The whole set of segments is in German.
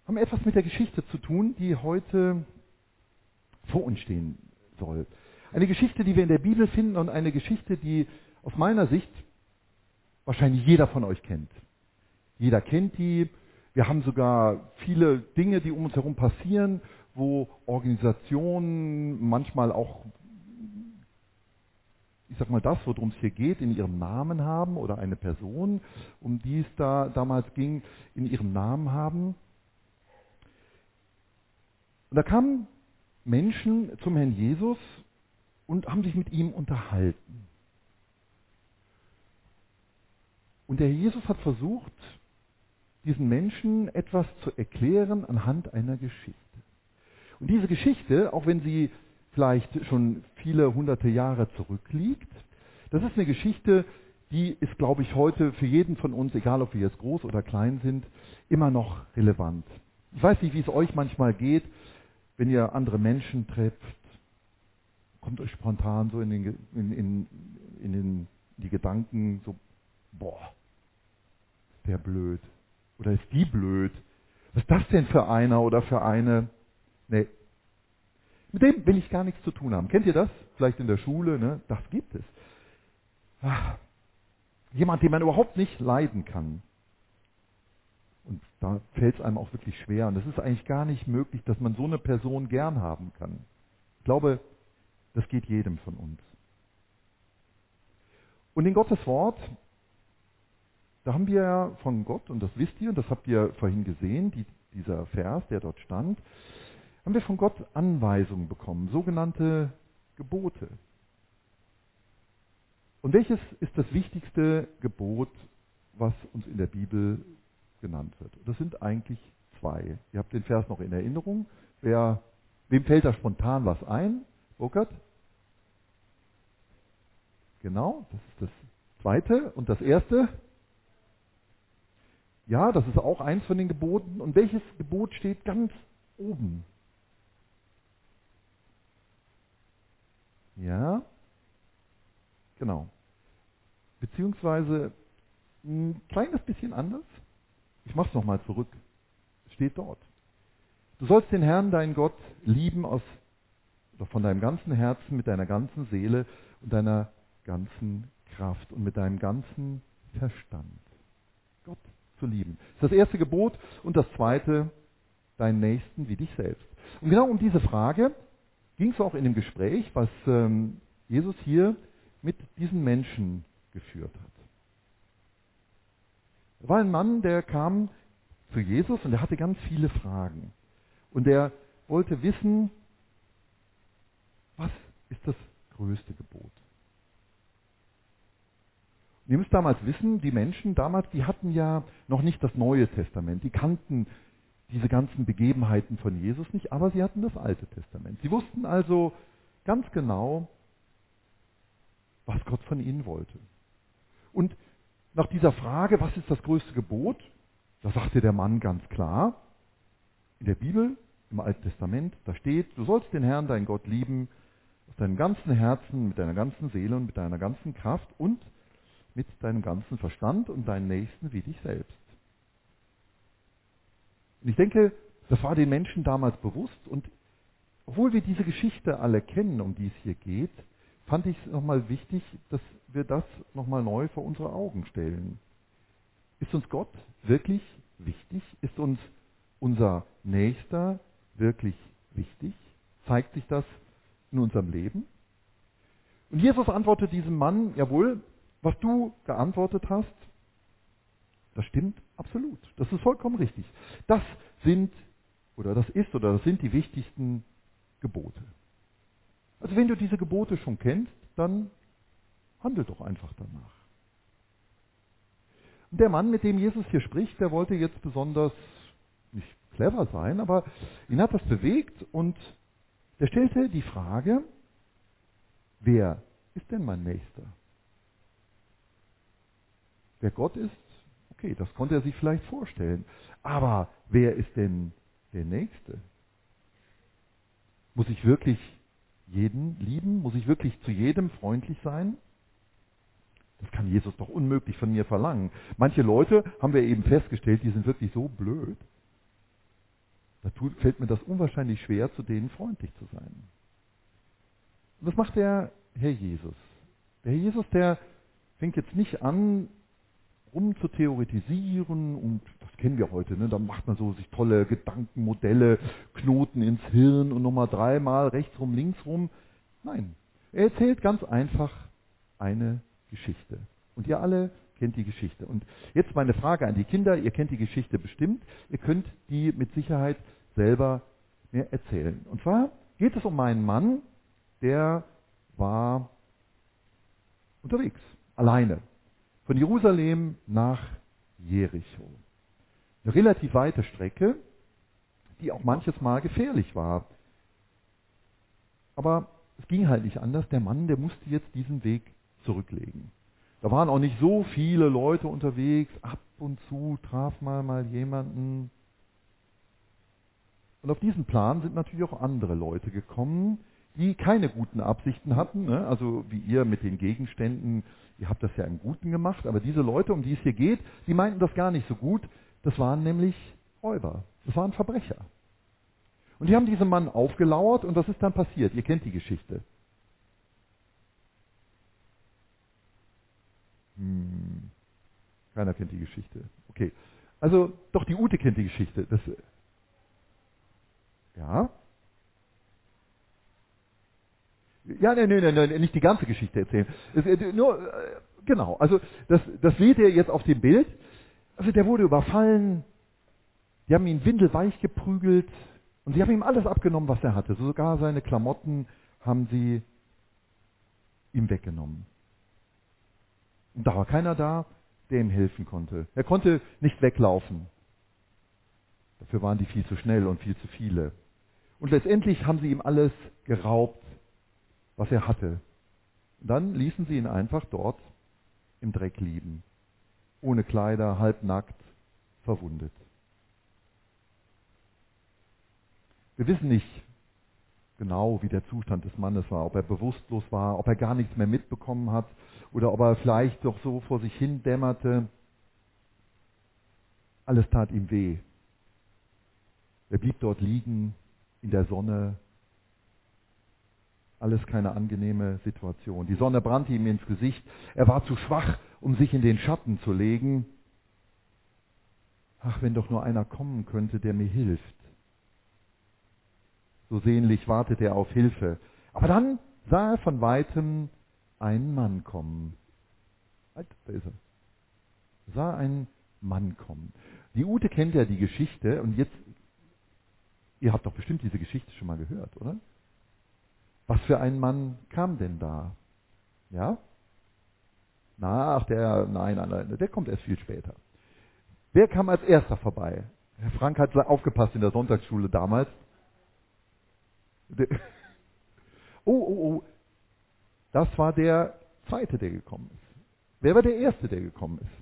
haben etwas mit der Geschichte zu tun, die heute vor uns stehen soll. Eine Geschichte, die wir in der Bibel finden und eine Geschichte, die aus meiner Sicht wahrscheinlich jeder von euch kennt. Jeder kennt die. Wir haben sogar viele Dinge, die um uns herum passieren, wo Organisationen manchmal auch, ich sag mal das, worum es hier geht, in ihrem Namen haben oder eine Person, um die es da damals ging, in ihrem Namen haben. Und da kamen Menschen zum Herrn Jesus und haben sich mit ihm unterhalten. Und der Herr Jesus hat versucht, diesen Menschen etwas zu erklären anhand einer Geschichte. Und diese Geschichte, auch wenn sie vielleicht schon viele hunderte Jahre zurückliegt, das ist eine Geschichte, die ist, glaube ich, heute für jeden von uns, egal ob wir jetzt groß oder klein sind, immer noch relevant. Ich weiß nicht, wie es euch manchmal geht, wenn ihr andere Menschen trefft, kommt euch spontan so in die Gedanken so, boah, ist der blöd oder ist die blöd? Was ist das denn für einer oder für eine? Nee. Mit dem will ich gar nichts zu tun haben. Kennt ihr das? Vielleicht in der Schule, ne? Das gibt es. Jemand, den man überhaupt nicht leiden kann. Und da fällt es einem auch wirklich schwer. Und es ist eigentlich gar nicht möglich, dass man so eine Person gern haben kann. Ich glaube, das geht jedem von uns. Und in Gottes Wort, da haben wir ja von Gott, und das wisst ihr, und das habt ihr vorhin gesehen, dieser Vers, der dort stand, haben wir von Gott Anweisungen bekommen, sogenannte Gebote. Und welches ist das wichtigste Gebot, was uns in der Bibel genannt wird? Das sind eigentlich zwei. Ihr habt den Vers noch in Erinnerung. Wem fällt da spontan was ein? Burkhard? Genau, das ist das zweite. Und das erste? Ja, das ist auch eins von den Geboten. Und welches Gebot steht ganz oben? Ja, genau. Beziehungsweise ein kleines bisschen anders. Ich mache es nochmal zurück. Es steht dort. Du sollst den Herrn, deinen Gott, lieben von deinem ganzen Herzen, mit deiner ganzen Seele und deiner ganzen Kraft und mit deinem ganzen Verstand. Gott zu lieben. Das ist das erste Gebot und das zweite, deinen Nächsten wie dich selbst. Und genau um diese Frage ging es auch in dem Gespräch, was Jesus hier mit diesen Menschen geführt hat. Da war ein Mann, der kam zu Jesus und der hatte ganz viele Fragen. Und der wollte wissen, was ist das größte Gebot? Und ihr müsst damals wissen, die Menschen damals, die hatten ja noch nicht das Neue Testament. Die kannten diese ganzen Begebenheiten von Jesus nicht, aber sie hatten das Alte Testament. Sie wussten also ganz genau, was Gott von ihnen wollte. Und nach dieser Frage, was ist das größte Gebot, da sagte der Mann ganz klar, in der Bibel, im Alten Testament, da steht, du sollst den Herrn, deinen Gott, lieben, aus deinem ganzen Herzen, mit deiner ganzen Seele und mit deiner ganzen Kraft und mit deinem ganzen Verstand und deinen Nächsten wie dich selbst. Und ich denke, das war den Menschen damals bewusst und obwohl wir diese Geschichte alle kennen, um die es hier geht, fand ich es nochmal wichtig, dass wir das nochmal neu vor unsere Augen stellen. Ist uns Gott wirklich wichtig? Ist uns unser Nächster wirklich wichtig? Zeigt sich das in unserem Leben? Und Jesus antwortet diesem Mann, jawohl, was du geantwortet hast, das stimmt absolut. Das ist vollkommen richtig. Das sind die wichtigsten Gebote. Also wenn du diese Gebote schon kennst, dann handel doch einfach danach. Und der Mann, mit dem Jesus hier spricht, der wollte jetzt besonders nicht clever sein, aber ihn hat das bewegt und der stellte die Frage, wer ist denn mein Nächster? Wer Gott ist, okay, das konnte er sich vielleicht vorstellen. Aber wer ist denn der Nächste? Muss ich wirklich jeden lieben? Muss ich wirklich zu jedem freundlich sein? Das kann Jesus doch unmöglich von mir verlangen. Manche Leute, haben wir eben festgestellt, die sind wirklich so blöd. fällt mir das unwahrscheinlich schwer, zu denen freundlich zu sein. Und das macht der Herr Jesus. Der Herr Jesus, der fängt jetzt nicht an, rum zu theoretisieren, und das kennen wir heute, ne? Da macht man so sich tolle Gedankenmodelle, Knoten ins Hirn und nochmal 3-mal rechts rum, links rum. Nein, er erzählt ganz einfach eine Geschichte. Und ihr alle kennt die Geschichte. Und jetzt meine Frage an die Kinder, ihr kennt die Geschichte bestimmt, ihr könnt die mit Sicherheit selber mir erzählen. Und zwar geht es um einen Mann, der war unterwegs, alleine, von Jerusalem nach Jericho. Eine relativ weite Strecke, die auch manches Mal gefährlich war. Aber es ging halt nicht anders. Der Mann, der musste jetzt diesen Weg zurücklegen. Da waren auch nicht so viele Leute unterwegs. Ab und zu traf mal jemanden. Und auf diesen Plan sind natürlich auch andere Leute gekommen, die keine guten Absichten hatten. Ne? Also wie ihr mit den Gegenständen, ihr habt das ja im Guten gemacht. Aber diese Leute, um die es hier geht, die meinten das gar nicht so gut. Das waren nämlich Räuber. Das waren Verbrecher. Und die haben diesem Mann aufgelauert, und was ist dann passiert? Ihr kennt die Geschichte. Keiner kennt die Geschichte. Okay. Also, doch, die Ute kennt die Geschichte. Ja? Ja, nee, nicht die ganze Geschichte erzählen. Genau, also das seht ihr jetzt auf dem Bild. Also der wurde überfallen, die haben ihn windelweich geprügelt und sie haben ihm alles abgenommen, was er hatte. Sogar seine Klamotten haben sie ihm weggenommen. Und da war keiner da, der ihm helfen konnte. Er konnte nicht weglaufen. Dafür waren die viel zu schnell und viel zu viele. Und letztendlich haben sie ihm alles geraubt, was er hatte. Und dann ließen sie ihn einfach dort im Dreck liegen. Ohne Kleider, halbnackt, verwundet. Wir wissen nicht genau, wie der Zustand des Mannes war, ob er bewusstlos war, ob er gar nichts mehr mitbekommen hat oder ob er vielleicht doch so vor sich hin dämmerte. Alles tat ihm weh. Er blieb dort liegen in der Sonne. Alles keine angenehme Situation. Die Sonne brannte ihm ins Gesicht. Er war zu schwach, um sich in den Schatten zu legen. Ach, wenn doch nur einer kommen könnte, der mir hilft. So sehnlich wartete er auf Hilfe. Aber dann sah er von Weitem einen Mann kommen. Halt, da ist er. Er sah einen Mann kommen. Die Ute kennt ja die Geschichte, und jetzt, ihr habt doch bestimmt diese Geschichte schon mal gehört, oder? Was für ein Mann kam denn da? Ja? Nein, der kommt erst viel später. Wer kam als erster vorbei? Herr Frank hat aufgepasst in der Sonntagsschule damals. Oh, das war der Zweite, der gekommen ist. Wer war der Erste, der gekommen ist?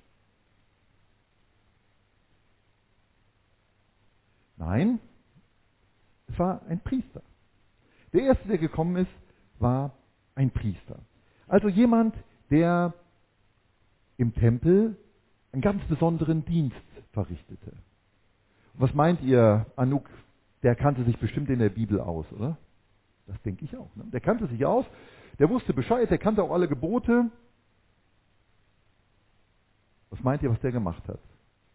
Nein, es war ein Priester. Der Erste, der gekommen ist, war ein Priester. Also jemand, der im Tempel einen ganz besonderen Dienst verrichtete. Und was meint ihr, Anouk? Der kannte sich bestimmt in der Bibel aus, oder? Das denke ich auch. Ne? Der kannte sich aus, der wusste Bescheid, der kannte auch alle Gebote. Was meint ihr, was der gemacht hat?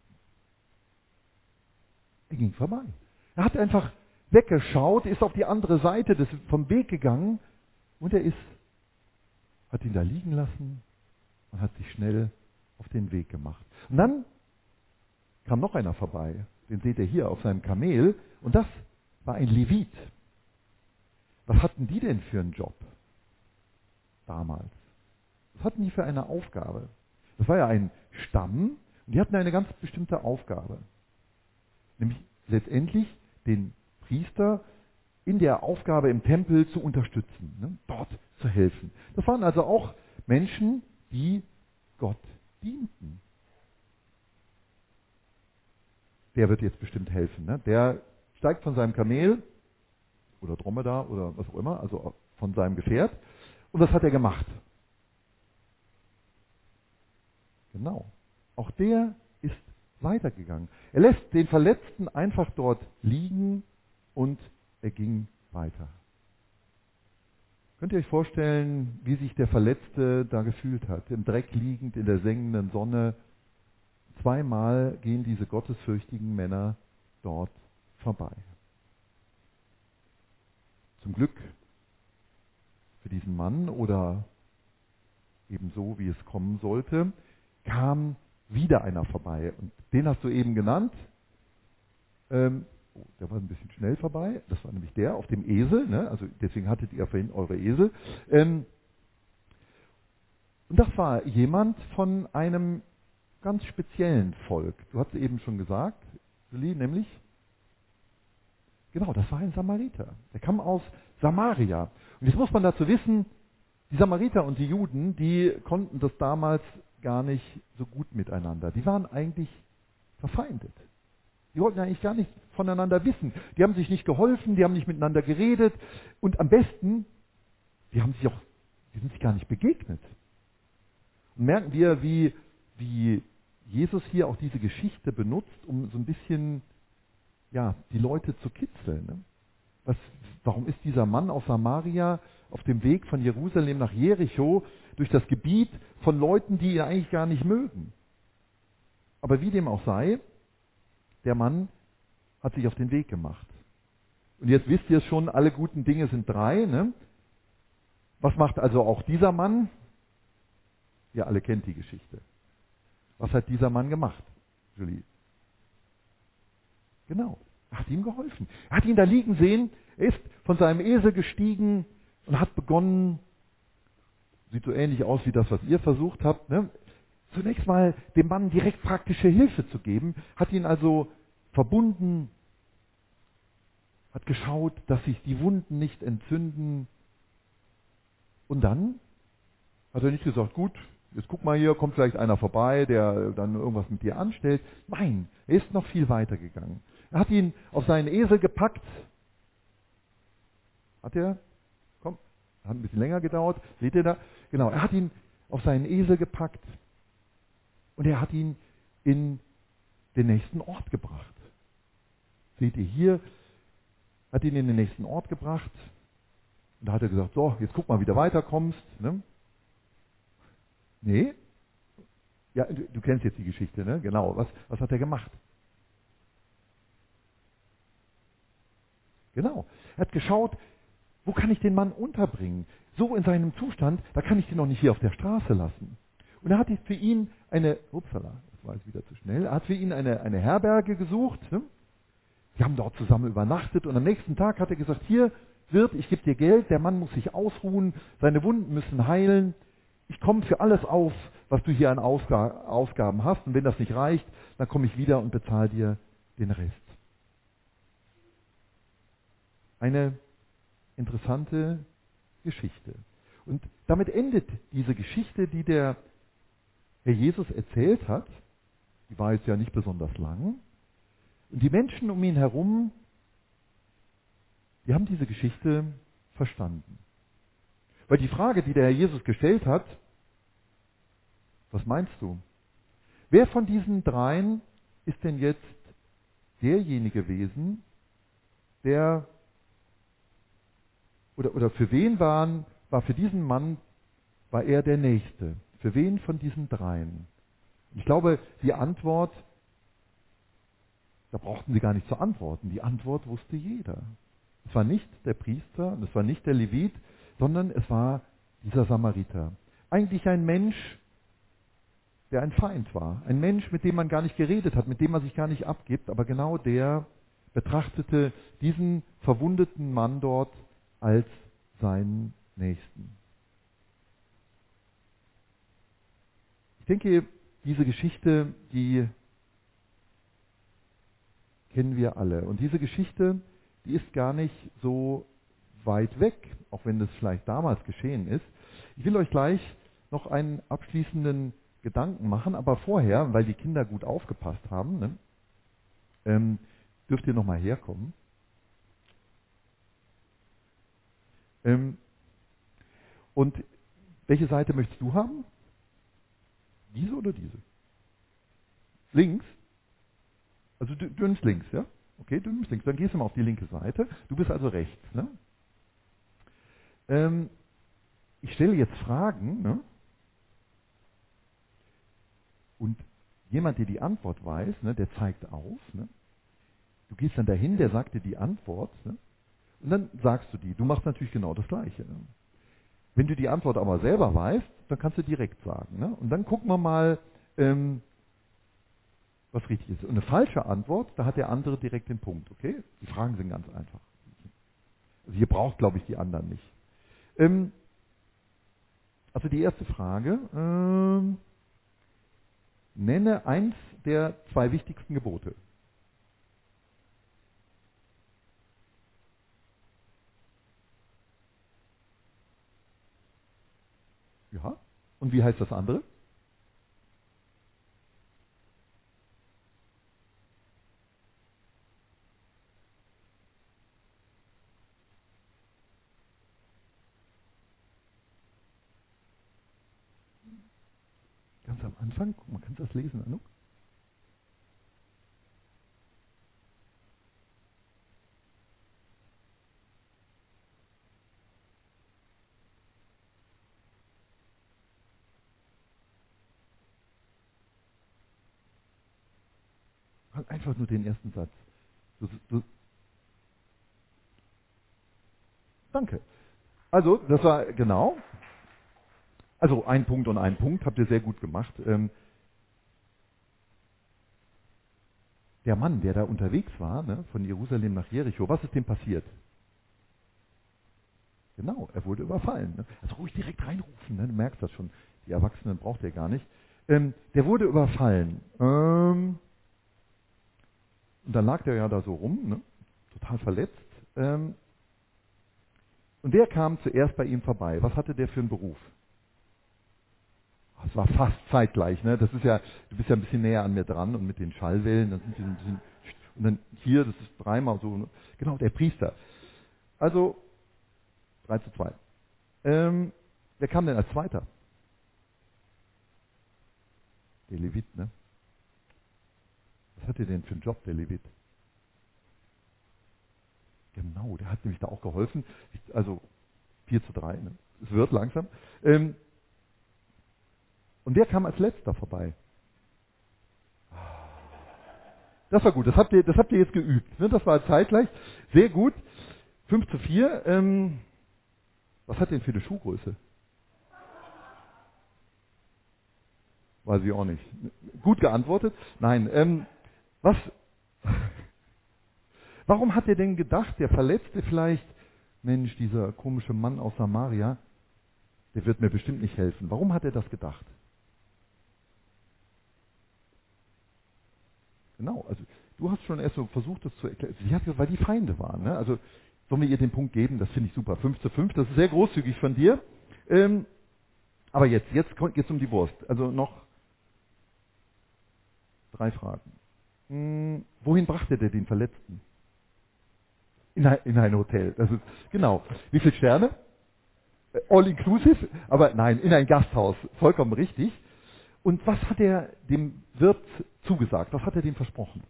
Er ging vorbei. Er hat einfach weggeschaut, ist auf die andere Seite vom Weg gegangen, und er hat ihn da liegen lassen und hat sich schnell auf den Weg gemacht. Und dann kam noch einer vorbei, den seht ihr hier auf seinem Kamel, und das war ein Levit. Was hatten die denn für einen Job damals? Was hatten die für eine Aufgabe? Das war ja ein Stamm, und die hatten eine ganz bestimmte Aufgabe. Nämlich letztendlich den Priester in der Aufgabe im Tempel zu unterstützen, ne? Dort zu helfen. Das waren also auch Menschen, die Gott dienten. Der wird jetzt bestimmt helfen. Ne? Der steigt von seinem Kamel oder Dromedar oder was auch immer, also von seinem Gefährt. Und was hat er gemacht? Genau. Auch der ist weitergegangen. Er lässt den Verletzten einfach dort liegen und er ging weiter. Könnt ihr euch vorstellen, wie sich der Verletzte da gefühlt hat? Im Dreck liegend, in der sengenden Sonne. Zweimal gehen diese gottesfürchtigen Männer dort vorbei. Zum Glück für diesen Mann oder ebenso wie es kommen sollte, kam wieder einer vorbei. Und den hast du eben genannt. Der war ein bisschen schnell vorbei. Das war nämlich der auf dem Esel. Ne? Also deswegen hattet ihr vorhin eure Esel. Und das war jemand von einem ganz speziellen Volk. Du hast eben schon gesagt, Julie, nämlich, genau, das war ein Samariter. Der kam aus Samaria. Und jetzt muss man dazu wissen, die Samariter und die Juden, die konnten das damals gar nicht so gut miteinander. Die waren eigentlich verfeindet. Die wollten eigentlich gar nicht voneinander wissen. Die haben sich nicht geholfen, die haben nicht miteinander geredet und am besten, die sind sich gar nicht begegnet. Und merken wir, wie Jesus hier auch diese Geschichte benutzt, um so ein bisschen die Leute zu kitzeln. Ne? Warum ist dieser Mann aus Samaria auf dem Weg von Jerusalem nach Jericho durch das Gebiet von Leuten, die ihn eigentlich gar nicht mögen? Aber wie dem auch sei, der Mann hat sich auf den Weg gemacht. Und jetzt wisst ihr schon, alle guten Dinge sind drei. Ne? Was macht also auch dieser Mann? Ihr alle kennt die Geschichte. Was hat dieser Mann gemacht, Julie? Genau, er hat ihm geholfen. Er hat ihn da liegen sehen, er ist von seinem Esel gestiegen und hat begonnen, sieht so ähnlich aus wie das, was ihr versucht habt, ne? Zunächst mal dem Mann direkt praktische Hilfe zu geben, hat ihn also verbunden, hat geschaut, dass sich die Wunden nicht entzünden. Und dann hat er nicht gesagt, gut, jetzt guck mal hier, kommt vielleicht einer vorbei, der dann irgendwas mit dir anstellt. Nein, er ist noch viel weiter gegangen. Er hat ihn auf seinen Esel gepackt. Hat ein bisschen länger gedauert. Seht ihr da? Genau, er hat ihn auf seinen Esel gepackt und er hat ihn in den nächsten Ort gebracht. Seht ihr hier, hat ihn in den nächsten Ort gebracht und da hat er gesagt, so, jetzt guck mal, wie du weiterkommst. Ne? Nee? Ja, du kennst jetzt die Geschichte, ne? Genau. Was hat er gemacht? Genau. Er hat geschaut, wo kann ich den Mann unterbringen? So in seinem Zustand, da kann ich den noch nicht hier auf der Straße lassen. Und er hat für ihn das war jetzt wieder zu schnell, er hat für ihn eine Herberge gesucht. Ne? Sie haben dort zusammen übernachtet und am nächsten Tag hat er gesagt, hier, Wirt, ich gebe dir Geld, der Mann muss sich ausruhen, seine Wunden müssen heilen. Ich komme für alles auf, was du hier an Ausgaben hast. Und wenn das nicht reicht, dann komme ich wieder und bezahle dir den Rest. Eine interessante Geschichte. Und damit endet diese Geschichte, die der Herr Jesus erzählt hat. Die war jetzt ja nicht besonders lang. Und die Menschen um ihn herum, die haben diese Geschichte verstanden. Weil die Frage, die der Herr Jesus gestellt hat, was meinst du? Wer von diesen dreien ist denn jetzt derjenige gewesen, der oder für wen war für diesen Mann, war er der Nächste? Für wen von diesen dreien? Ich glaube, die Antwort, da brauchten sie gar nicht zu antworten. Die Antwort wusste jeder. Es war nicht der Priester und es war nicht der Levit, sondern es war dieser Samariter. Eigentlich ein Mensch, der ein Feind war. Ein Mensch, mit dem man gar nicht geredet hat, mit dem man sich gar nicht abgibt. Aber genau der betrachtete diesen verwundeten Mann dort als seinen Nächsten. Ich denke, diese Geschichte, die kennen wir alle. Und diese Geschichte, die ist gar nicht so weit weg, auch wenn das vielleicht damals geschehen ist. Ich will euch gleich noch einen abschließenden Gedanken machen, aber vorher, weil die Kinder gut aufgepasst haben, ne, dürft ihr nochmal herkommen. Und welche Seite möchtest du haben? Diese oder diese? Links? Also du nimmst links, ja? Okay, du nimmst links. Dann gehst du mal auf die linke Seite. Du bist also rechts. Ne? Ich stelle jetzt Fragen, ne? Und jemand, der die Antwort weiß, ne, der zeigt auf. Ne? Du gehst dann dahin, der sagt dir die Antwort. Ne? Und dann sagst du die. Du machst natürlich genau das Gleiche. Ne? Wenn du die Antwort aber selber weißt, dann kannst du direkt sagen. Ne? Und dann gucken wir mal, was richtig ist. Und eine falsche Antwort, da hat der andere direkt den Punkt. Okay? Die Fragen sind ganz einfach. Also ihr braucht, glaube ich, die anderen nicht. Also die erste Frage. Nenne eins der 2 wichtigsten Gebote. Ja. Und wie heißt das andere? Ganz am Anfang. Guck mal, kannst du das lesen, Anuk? Einfach nur den ersten Satz. Danke. Also, das war genau. Also ein Punkt und ein Punkt, habt ihr sehr gut gemacht. Der Mann, der da unterwegs war, ne, von Jerusalem nach Jericho, was ist dem passiert? Genau, er wurde überfallen. Ne? Also ruhig direkt reinrufen, ne? Du merkst das schon. Die Erwachsenen braucht er gar nicht. Der wurde überfallen. Und dann lag der ja da so rum, ne? Total verletzt. Und wer kam zuerst bei ihm vorbei? Was hatte der für einen Beruf? Es war fast zeitgleich, ne? Das ist ja, du bist ja ein bisschen näher an mir dran und mit den Schallwellen, das sind ein bisschen, und dann hier, das ist dreimal so, ne? Genau, der Priester. Also 3:2. Wer kam denn als Zweiter? Der Levit, ne? Was hat der denn für einen Job, der Levit? Genau, der hat nämlich da auch geholfen. Also 4:3, ne? Es wird langsam. Und wer kam als Letzter vorbei? Das war gut, das habt ihr jetzt geübt. Ne? Das war zeitgleich. Sehr gut. 5:4. Was hat denn für eine Schuhgröße? Weiß ich auch nicht. Gut geantwortet. Nein. Was? Warum hat er denn gedacht, der Verletzte vielleicht, Mensch, dieser komische Mann aus Samaria, der wird mir bestimmt nicht helfen. Warum hat er das gedacht? Genau, also du hast schon erst so versucht, das zu erklären. Sie hat gesagt, weil die Feinde waren. Ne? Also sollen wir ihr den Punkt geben? Das finde ich super. 5:5, das ist sehr großzügig von dir. Aber jetzt geht es um die Wurst. Also noch 3 Fragen. Wohin brachte der den Verletzten? In ein Hotel. Das ist, genau. Wie viele Sterne? All inclusive? Aber nein, in ein Gasthaus. Vollkommen richtig. Und was hat er dem Wirt zugesagt? Was hat er dem versprochen?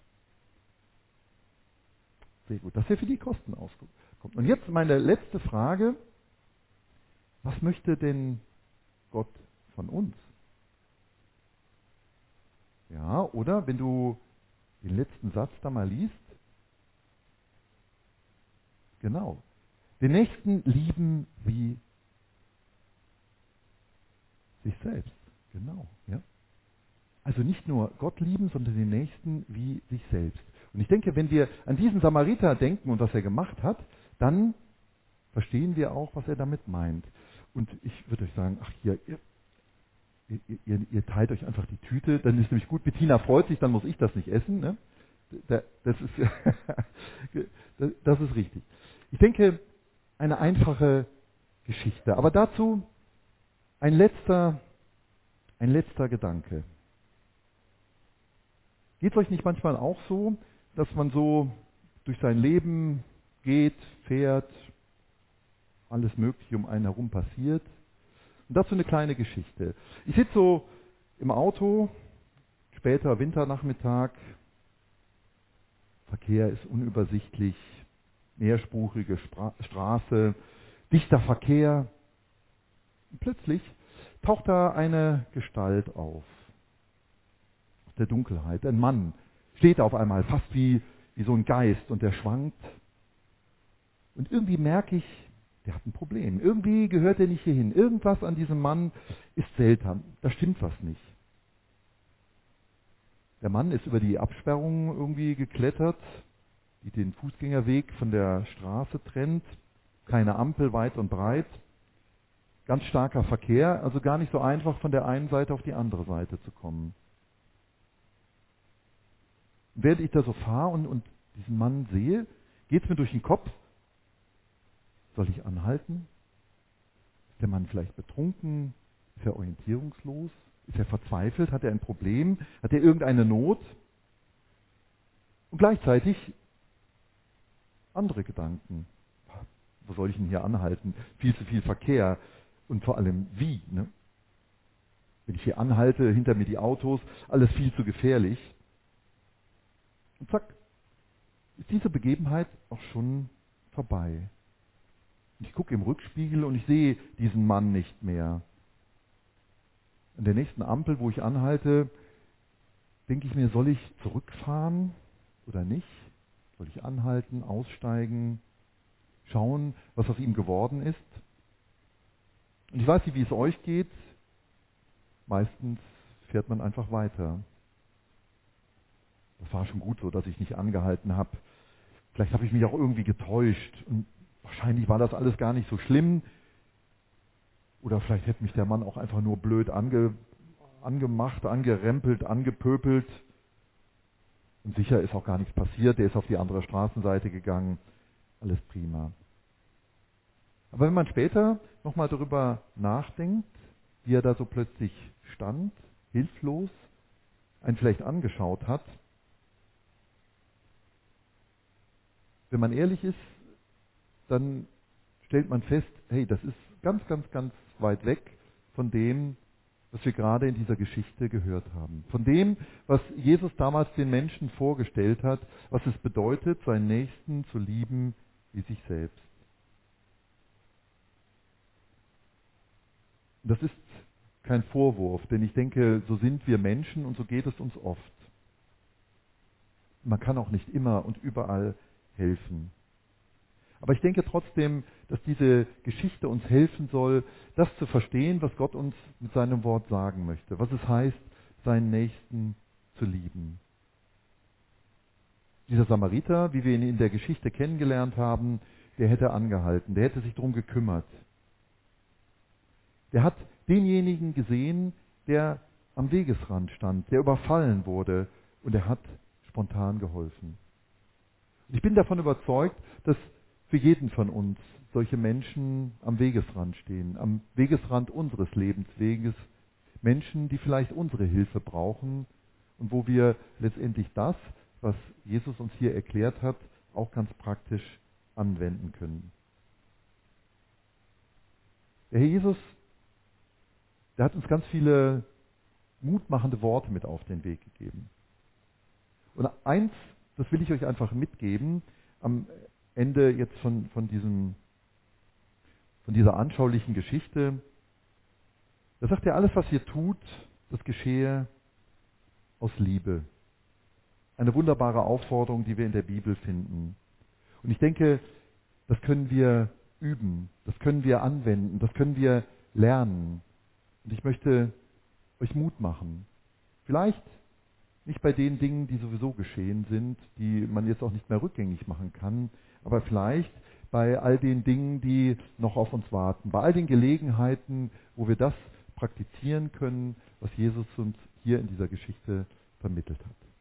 Sehr gut, dass er für die Kosten auskommt. Und jetzt meine letzte Frage. Was möchte denn Gott von uns? Ja, oder wenn du den letzten Satz da mal liest. Genau. Den Nächsten lieben wie sich selbst. Genau. Ja. Also nicht nur Gott lieben, sondern den Nächsten wie sich selbst. Und ich denke, wenn wir an diesen Samariter denken und was er gemacht hat, dann verstehen wir auch, was er damit meint. Und ich würde euch sagen, ach hier, ihr teilt euch einfach die Tüte, dann ist nämlich gut, Bettina freut sich, dann muss ich das nicht essen. Ne? Das das ist richtig. Ich denke, eine einfache Geschichte. Aber dazu ein letzter Gedanke. Geht es euch nicht manchmal auch so, dass man so durch sein Leben geht, fährt, alles Mögliche um einen herum passiert? Und dazu eine kleine Geschichte. Ich sitze so im Auto, später Winternachmittag, Verkehr ist unübersichtlich, mehrspurige Straße, dichter Verkehr. Und plötzlich taucht da eine Gestalt auf, aus der Dunkelheit. Ein Mann steht auf einmal fast wie so ein Geist und der schwankt. Und irgendwie merke ich, der hat ein Problem. Irgendwie gehört er nicht hierhin. Irgendwas an diesem Mann ist seltsam. Da stimmt was nicht. Der Mann ist über die Absperrung irgendwie geklettert, die den Fußgängerweg von der Straße trennt. Keine Ampel weit und breit. Ganz starker Verkehr, also gar nicht so einfach von der einen Seite auf die andere Seite zu kommen. Und während ich da so fahre und diesen Mann sehe, geht es mir durch den Kopf, soll ich anhalten? Ist der Mann vielleicht betrunken? Ist er orientierungslos? Ist er verzweifelt? Hat er ein Problem? Hat er irgendeine Not? Und gleichzeitig andere Gedanken. Wo soll ich denn hier anhalten? Viel zu viel Verkehr. Und vor allem wie? Ne? Wenn ich hier anhalte, hinter mir die Autos, alles viel zu gefährlich. Und zack, ist diese Begebenheit auch schon vorbei. Und ich gucke im Rückspiegel und ich sehe diesen Mann nicht mehr. An der nächsten Ampel, wo ich anhalte, denke ich mir, soll ich zurückfahren oder nicht? Soll ich anhalten, aussteigen, schauen, was aus ihm geworden ist? Und ich weiß nicht, wie es euch geht. Meistens fährt man einfach weiter. Das war schon gut so, dass ich nicht angehalten habe. Vielleicht habe ich mich auch irgendwie getäuscht. Und wahrscheinlich war das alles gar nicht so schlimm. Oder vielleicht hätte mich der Mann auch einfach nur blöd angemacht, angerempelt, angepöpelt. Und sicher ist auch gar nichts passiert. Der ist auf die andere Straßenseite gegangen. Alles prima. Aber wenn man später nochmal darüber nachdenkt, wie er da so plötzlich stand, hilflos, einen vielleicht angeschaut hat, wenn man ehrlich ist, dann stellt man fest, hey, das ist ganz, ganz, ganz weit weg von dem, was wir gerade in dieser Geschichte gehört haben. Von dem, was Jesus damals den Menschen vorgestellt hat, was es bedeutet, seinen Nächsten zu lieben wie sich selbst. Und das ist kein Vorwurf, denn ich denke, so sind wir Menschen und so geht es uns oft. Man kann auch nicht immer und überall helfen. Aber ich denke trotzdem, dass diese Geschichte uns helfen soll, das zu verstehen, was Gott uns mit seinem Wort sagen möchte, was es heißt, seinen Nächsten zu lieben. Dieser Samariter, wie wir ihn in der Geschichte kennengelernt haben, der hätte angehalten, der hätte sich darum gekümmert. Der hat denjenigen gesehen, der am Wegesrand stand, der überfallen wurde, und er hat spontan geholfen. Und ich bin davon überzeugt, dass für jeden von uns solche Menschen am Wegesrand stehen, am Wegesrand unseres Lebensweges, Menschen, die vielleicht unsere Hilfe brauchen und wo wir letztendlich das, was Jesus uns hier erklärt hat, auch ganz praktisch anwenden können. Der Herr Jesus, der hat uns ganz viele mutmachende Worte mit auf den Weg gegeben. Und eins, das will ich euch einfach mitgeben, am Ende jetzt von dieser anschaulichen Geschichte. Da sagt er, alles, was ihr tut, das geschehe aus Liebe. Eine wunderbare Aufforderung, die wir in der Bibel finden. Und ich denke, das können wir üben, das können wir anwenden, das können wir lernen. Und ich möchte euch Mut machen. Vielleicht nicht bei den Dingen, die sowieso geschehen sind, die man jetzt auch nicht mehr rückgängig machen kann, aber vielleicht bei all den Dingen, die noch auf uns warten, bei all den Gelegenheiten, wo wir das praktizieren können, was Jesus uns hier in dieser Geschichte vermittelt hat.